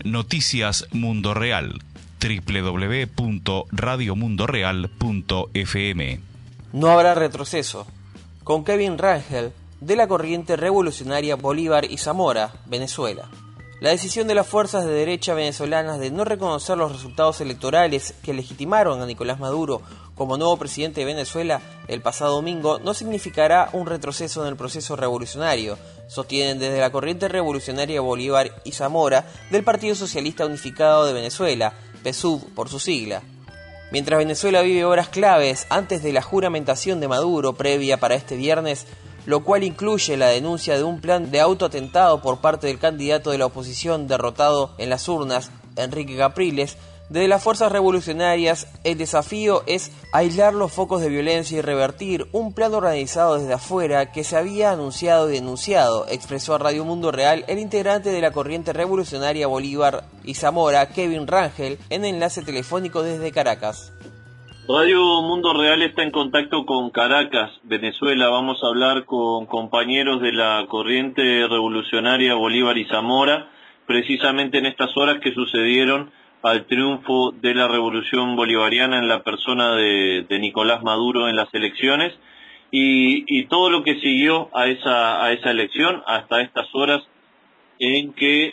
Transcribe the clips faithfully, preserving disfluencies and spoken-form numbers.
Noticias Mundo Real. doble u doble u doble u punto radio mundo real punto f m. No habrá retroceso. Con Kevin Rangel, de la corriente revolucionaria Bolívar y Zamora, Venezuela. La decisión de las fuerzas de derecha venezolanas de no reconocer los resultados electorales que legitimaron a Nicolás Maduro como nuevo presidente de Venezuela el pasado domingo no significará un retroceso en el proceso revolucionario, sostienen desde la corriente revolucionaria Bolívar y Zamora del Partido Socialista Unificado de Venezuela, P S U V por su sigla. Mientras Venezuela vive horas claves antes de la juramentación de Maduro previa para este viernes, lo cual incluye la denuncia de un plan de autoatentado por parte del candidato de la oposición derrotado en las urnas, Enrique Capriles, desde las fuerzas revolucionarias el desafío es aislar los focos de violencia y revertir un plan organizado desde afuera que se había anunciado y denunciado, expresó a Radio Mundo Real el integrante de la corriente revolucionaria Bolívar y Zamora, Kevin Rangel, en enlace telefónico desde Caracas. Radio Mundo Real está en contacto con Caracas, Venezuela. Vamos a hablar con compañeros de la corriente revolucionaria Bolívar y Zamora, precisamente en estas horas que sucedieron al triunfo de la revolución bolivariana en la persona de, de Nicolás Maduro en las elecciones y, y todo lo que siguió a esa, a esa elección hasta estas horas en que,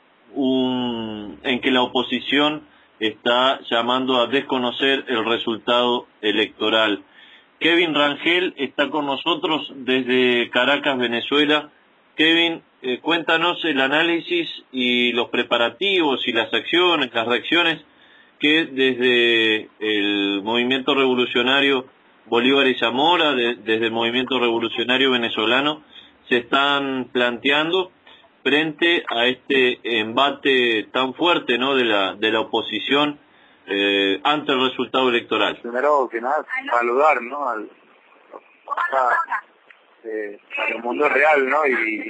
un, en que la oposición está llamando a desconocer el resultado electoral. Kevin Rangel está con nosotros desde Caracas, Venezuela. Kevin, eh, cuéntanos el análisis y los preparativos y las acciones, las reacciones que desde el movimiento revolucionario Bolívar y Zamora, de, desde el movimiento revolucionario venezolano, se están planteando frente a este embate tan fuerte, ¿no?, de la de la oposición eh, ante el resultado electoral. Primero que nada, saludar, ¿no?, al, a, eh, al mundo real, ¿no?, y,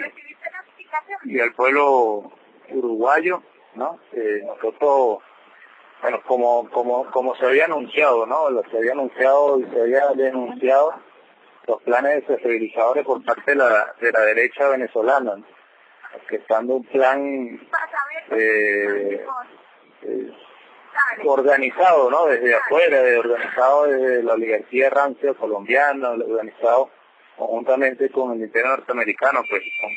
y al pueblo uruguayo, ¿no? Eh, nosotros, bueno, como como como se había anunciado, ¿no?, lo se había anunciado y se había denunciado los planes desestabilizadores por parte de la de la derecha venezolana, ¿no?, orquestando un plan eh, eh, organizado, ¿no?, desde afuera, de, organizado desde la oligarquía rancia colombiana, organizado conjuntamente con el Imperio norteamericano, pues con,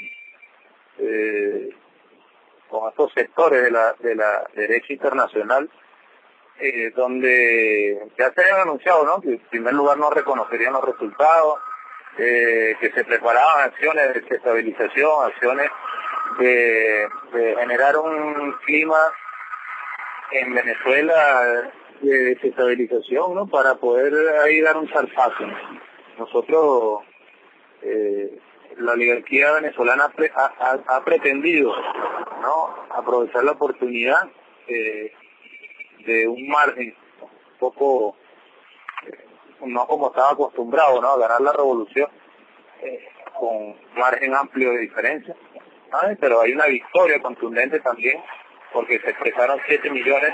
eh, con estos sectores de la de la derecha internacional, eh, donde ya se habían anunciado, ¿no?, que en primer lugar no reconocerían los resultados, eh, que se preparaban acciones de desestabilización, acciones De, de generar un clima en Venezuela de desestabilización, ¿no?, para poder ahí dar un zarpazo. Nosotros, eh, la oligarquía venezolana pre, ha, ha, ha pretendido, ¿no?, aprovechar la oportunidad eh, de un margen un poco, eh, no como estaba acostumbrado, ¿no?, a ganar la revolución eh, con margen amplio de diferencia. Ay, pero hay una victoria contundente también, porque se expresaron siete millones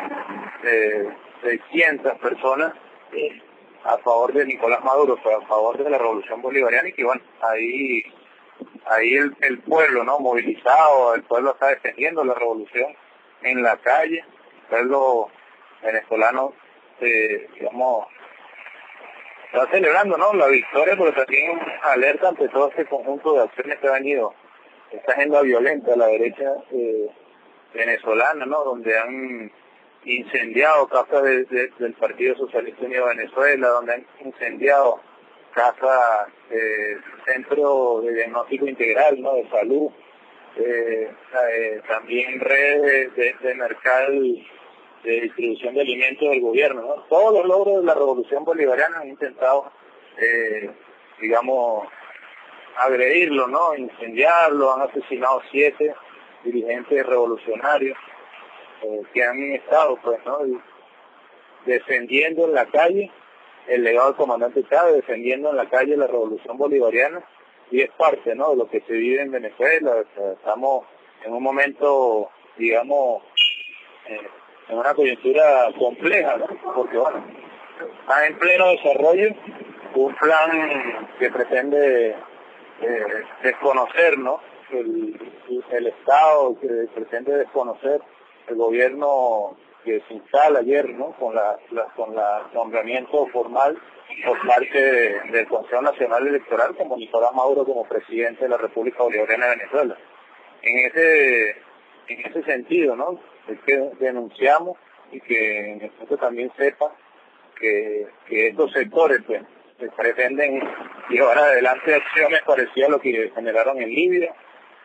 seiscientas personas eh, a favor de Nicolás Maduro, a favor de la revolución bolivariana, y que bueno, ahí ahí el, el pueblo, ¿no?, movilizado, el pueblo está defendiendo la revolución en la calle, el pueblo venezolano, eh, digamos, está celebrando, ¿no?, la victoria, pero también alerta ante todo este conjunto de acciones que han ido esta agenda violenta de la derecha eh, venezolana, ¿no?, donde han incendiado casas de, de, del Partido Socialista Unido de Venezuela, donde han incendiado casas, eh, centro de diagnóstico integral, ¿no?, de salud, eh, eh, también redes de, de, de mercado de distribución de alimentos del gobierno, ¿no? Todos los logros de la revolución bolivariana han intentado, eh, digamos, agredirlo, ¿no?, incendiarlo. Han asesinado siete dirigentes revolucionarios eh, que han estado, pues, ¿no?, defendiendo en la calle el legado del comandante Chávez, defendiendo en la calle la revolución bolivariana, y es parte, ¿no?, de lo que se vive en Venezuela. O sea, estamos en un momento, digamos, eh, en una coyuntura compleja, ¿no?, porque bueno, está en pleno desarrollo un plan que pretende Eh, desconocer, ¿no?, el, el Estado, que pretende desconocer el gobierno que se instala ayer, ¿no? Con la, la con la nombramiento formal por parte de, del Consejo Nacional Electoral como Nicolás Maduro como presidente de la República Bolivariana de Venezuela. En ese en ese sentido, ¿no? Es que denunciamos y que en efecto también sepa que, que estos sectores pues pretenden llevar adelante acciones parecidas a lo que generaron en Libia,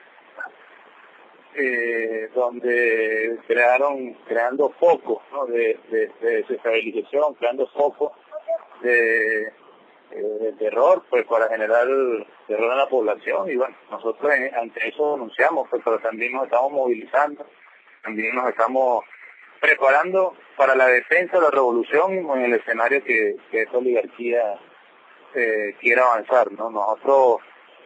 eh, donde crearon creando focos, ¿no? de, de, de desestabilización, creando focos de, eh, de terror, pues para generar terror en la población. Y bueno, nosotros en, ante eso denunciamos, pues, pero también nos estamos movilizando, también nos estamos preparando para la defensa de la revolución en el escenario que, que esta oligarquía eh, quiera avanzar, ¿no? Nosotros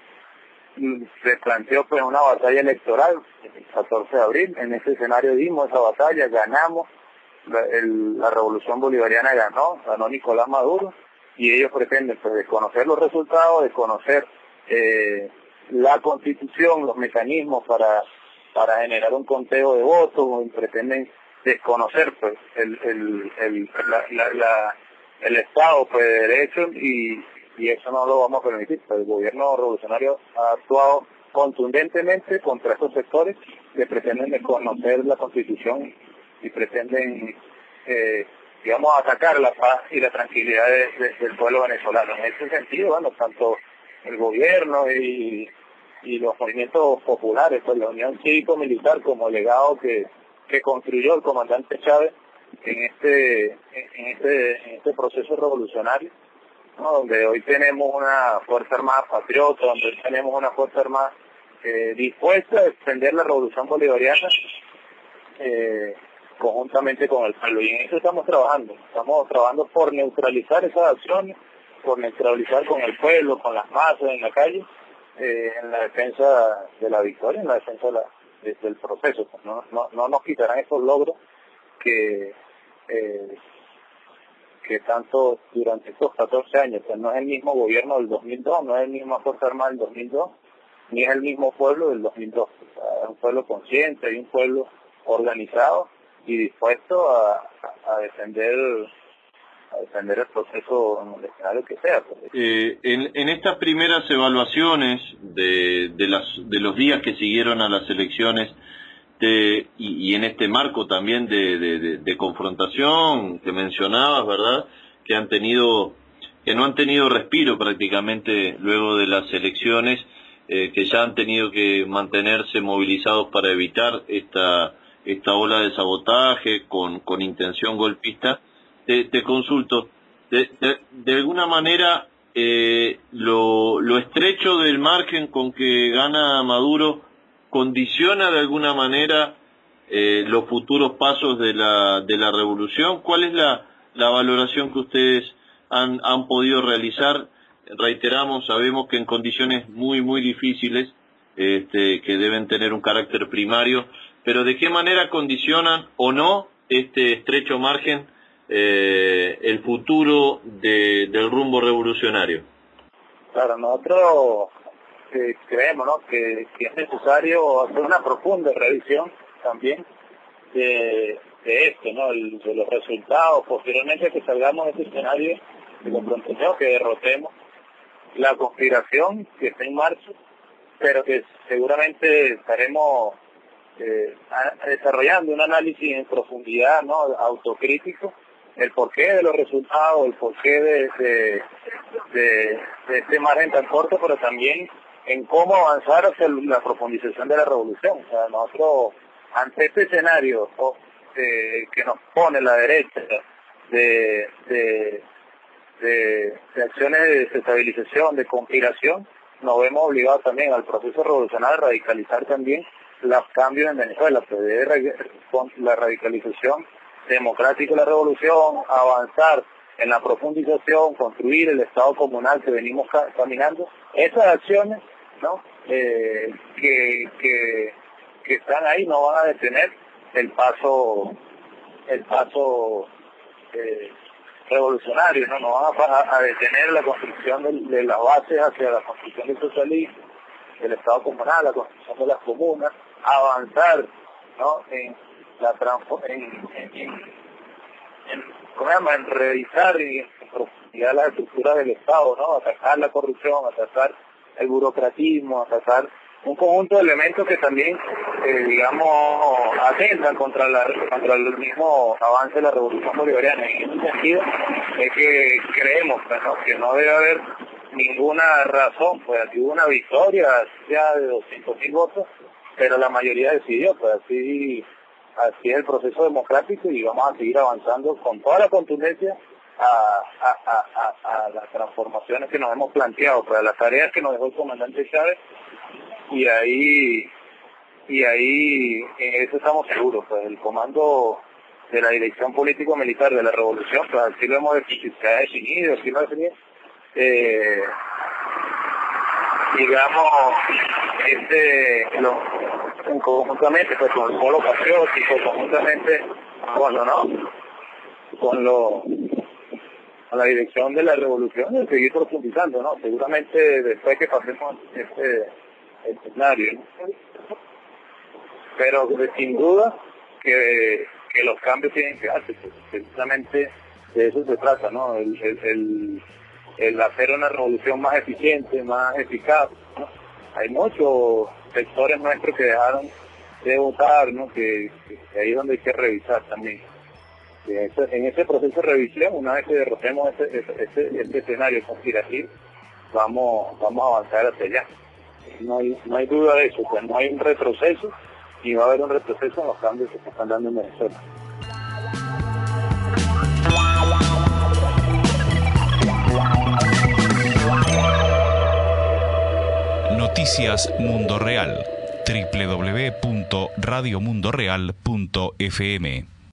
se planteó pues una batalla electoral el catorce de abril, en ese escenario dimos esa batalla, ganamos, la, el, la revolución bolivariana ganó, ganó Nicolás Maduro, y ellos pretenden pues desconocer los resultados, desconocer eh, la constitución, los mecanismos para para generar un conteo de votos, y pretenden desconocer pues el el el la, la, la, el Estado pues de derecho, y y eso no lo vamos a permitir. Pues el gobierno revolucionario ha actuado contundentemente contra estos sectores que pretenden desconocer la Constitución y pretenden, eh, digamos, atacar la paz y la tranquilidad de, de, del pueblo venezolano. En ese sentido, bueno, tanto el gobierno y, y los movimientos populares, pues la Unión Cívico-Militar como legado que, que construyó el comandante Chávez en este, en este, en este proceso revolucionario, ¿no? Donde hoy tenemos una Fuerza Armada patriota, donde hoy tenemos una Fuerza Armada eh, dispuesta a defender la revolución bolivariana eh, conjuntamente con el pueblo. Y en eso estamos trabajando. Estamos trabajando por neutralizar esas acciones, por neutralizar con el pueblo, con las masas en la calle, eh, en la defensa de la victoria, en la defensa de la, de, del proceso. Pues no, no, no nos quitarán estos logros que... Eh, que tanto durante estos catorce años, pues no es el mismo gobierno del dos mil dos, no es el mismo Fuerza Armada del dos mil dos, ni es el mismo pueblo del dos mil dos. O sea, es un pueblo consciente y un pueblo organizado y dispuesto a, a, a defender a defender el proceso en el escenario que sea. Pues. Eh, en, en estas primeras evaluaciones de, de, las, de los días que siguieron a las elecciones, De, y, y en este marco también de, de, de, de confrontación que mencionabas, ¿verdad? Que han tenido, que no han tenido respiro prácticamente luego de las elecciones, eh, que ya han tenido que mantenerse movilizados para evitar esta esta ola de sabotaje con, con intención golpista. Te, te consulto, de, de, de alguna manera eh, lo, lo estrecho del margen con que gana Maduro condiciona de alguna manera eh, los futuros pasos de la de la revolución. ¿Cuál es la, la valoración que ustedes han, han podido realizar? Reiteramos, sabemos que en condiciones muy muy difíciles, este, que deben tener un carácter primario, pero ¿de qué manera condicionan o no este estrecho margen eh, el futuro de, del rumbo revolucionario? Claro, nosotros Eh, creemos, ¿no? que, que es necesario hacer una profunda revisión también de, de esto, ¿no? El, de los resultados, posteriormente que salgamos de este escenario de confrontación, que derrotemos la conspiración que está en marcha, pero que seguramente estaremos eh, a, desarrollando un análisis en profundidad, ¿no? Autocrítico, el porqué de los resultados, el porqué de, de, de, de este margen tan corto, pero también en cómo avanzar hacia la profundización de la revolución. O sea, nosotros, ante este escenario oh, eh, que nos pone la derecha de, de, de, de acciones de desestabilización, de conspiración, nos vemos obligados también al proceso revolucionario a radicalizar también los cambios en Venezuela, pues debe con la radicalización democrática de la revolución, avanzar en la profundización, construir el Estado comunal que venimos ca caminando. Esas acciones, ¿no? Eh, que, que, que están ahí no van a detener el paso el paso eh, revolucionario, no, no van a, a detener la construcción de, de las bases hacia la construcción del socialismo, del Estado comunal, la construcción de las comunas, avanzar, ¿no? en, la transform en, en, en, en, ¿cómo se llama? En revisar y en profundidad las estructuras del Estado, ¿no? Atacar la corrupción, atacar el burocratismo, atacar un conjunto de elementos que también, eh, digamos, atentan contra, la, contra el mismo avance de la revolución bolivariana. En ese sentido es que creemos, ¿no?, que no debe haber ninguna razón, pues aquí hubo una victoria ya de doscientos mil votos, pero la mayoría decidió, pues así, así es el proceso democrático y vamos a seguir avanzando con toda la contundencia a, a, a, a, a las transformaciones que nos hemos planteado, pues a las tareas que nos dejó el comandante Chávez, y ahí, y ahí en eso estamos seguros, pues el comando de la dirección político-militar de la revolución, pues así lo hemos definido, así lo hemos definido, eh, digamos, este, lo, conjuntamente, pues con el polo patriótico, conjuntamente, bueno, ¿no?, con lo, con la dirección de la revolución, y seguir profundizando, ¿no?, seguramente después que pasemos este escenario, ¿no? Pero sin duda que, que los cambios tienen que hacerse, pues, precisamente de eso se trata, ¿no?, el, el, el, el hacer una revolución más eficiente, más eficaz, ¿no? Hay muchos sectores nuestros que dejaron de votar, ¿no?, que, que ahí es donde hay que revisar también. En ese, en ese proceso de revisión, una vez que derrotemos este, este, este, este escenario conspirativo, vamos, vamos a avanzar hacia allá. No hay, no hay duda de eso, pues no hay un retroceso, y va a haber un retroceso en los cambios que se están dando en Venezuela. Noticias Mundo Real, doble u doble u doble u punto radio mundo real punto f m.